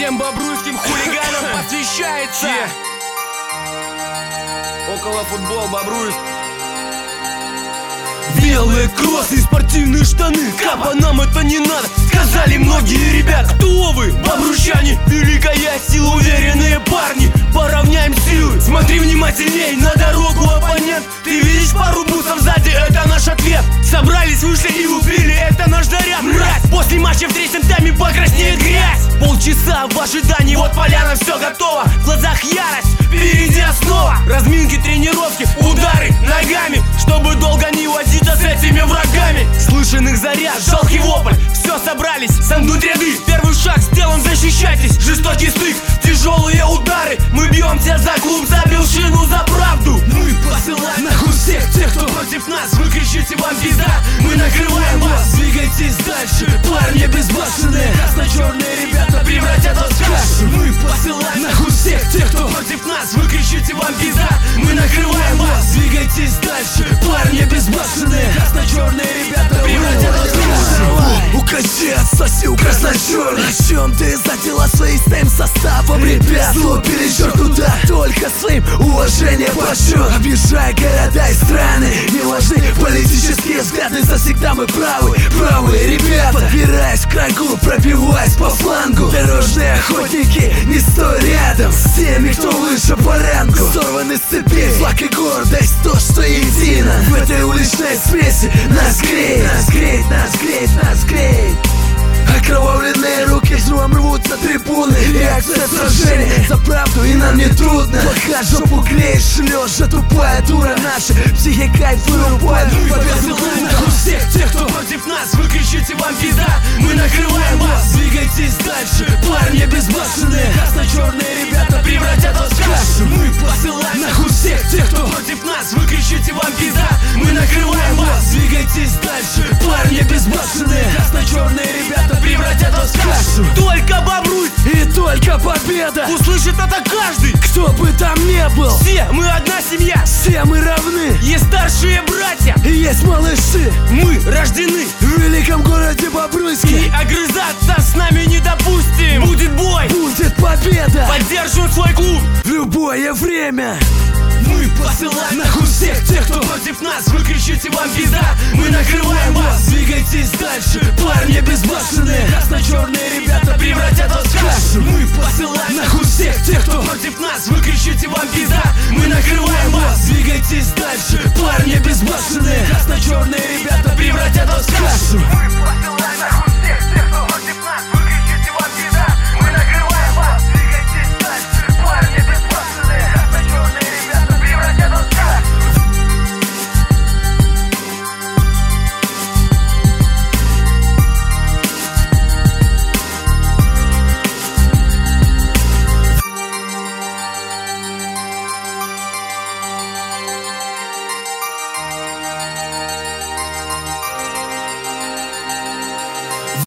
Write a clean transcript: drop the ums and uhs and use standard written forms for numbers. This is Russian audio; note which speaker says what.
Speaker 1: Всем бобруйским хулиганам посвящается
Speaker 2: Около футбол, Бобруйск.
Speaker 1: белые кроссы и спортивные штаны. Капа, нам это не надо, сказали многие ребята. Кто вы, бобрущане? Великая сила, уверенные парни. Поравняем силы, смотри внимательней на дорогу, оппонент. Ты видишь пару бусов сзади, это наш ответ. Собрались, вышли и убили, это наш заряд. Мразь, после матча в третьем тайме покраснеет грязь. Полчаса в ожидании, вот поляна, все готово. В глазах ярость, впереди основа. Разминки, тренировки, удары ногами, чтобы долго не возиться с этими врагами. Слышен их заряд, жалкий вопль. Все собрались, сомкнуть ряды. Первый шаг сделан, защищайтесь. Жестокий стык, тяжелые удары. Мы бьемся за клуб, за белшину, за правду. Мы посылаем нахуй всех тех, кто против нас. Вы кричите, вам пизда, мы накрываем вас. Двигайтесь дальше, парни безбашенные. Красно-черные ребята превратят вас в кашу. Мы посылаем нахуй всех тех, кто против нас. Вы кричите, вам пизда, мы накрываем вас. Двигайтесь дальше, парни безбашенные. Красно-черные ребята превратят вас в кашу.
Speaker 3: Укачи, отсоси у красно-черных. На чем ты задела свои своим составом? Ребят, слупили черт туда, только своим уважение почет. Объезжая города и страны, не важны политические взгляды, завсегда мы правы, правые ребята. Подбираясь к врагу, пробиваясь по флангу. Дорожные охотники, не стой рядом с теми, кто выше по рангу. Сорваны с цепи, флаг и гордость, то, что едино. В этой уличной смеси нас греет, нас греет, нас греет, нас греет. Окровавленные руки взрывом рвутся трибуны. Реакция сражения за правду, и нам не трудно. Пока жопу греешь, лежа тупая дура наша. Психи кайф вырубает.
Speaker 1: Посылаем нахуй всех тех, кто против нас. Вы кричите, вам пизда, мы накрываем вас. Двигайтесь дальше, парни безбашенные. Красно-черные ребята превратят вас в кашу. Мы посылаем нахуй всех тех, кто против нас. Вы кричите, вам пизда, мы накрываем вас. Двигайтесь дальше, парни безбашенные. Красно-черные ребята превратят вас в кашу. Только Бобруйск
Speaker 3: и только победа.
Speaker 1: Услышит это каждый,
Speaker 3: кто бы там не был.
Speaker 1: Все мы одна семья,
Speaker 3: все мы равны.
Speaker 1: Есть старшие братья,
Speaker 3: и есть малыши.
Speaker 1: Мы рождены
Speaker 3: в великом городе Бобруйске,
Speaker 1: и огрызаться с нами не допустим. Будет бой,
Speaker 3: будет победа.
Speaker 1: Поддержим свой клуб
Speaker 3: в любое время.
Speaker 1: Мы посылаем нахуй всех тех, кто против нас. Вы кричите, вам пизда, мы накрываем вас. Двигайтесь дальше, парни безбашенные.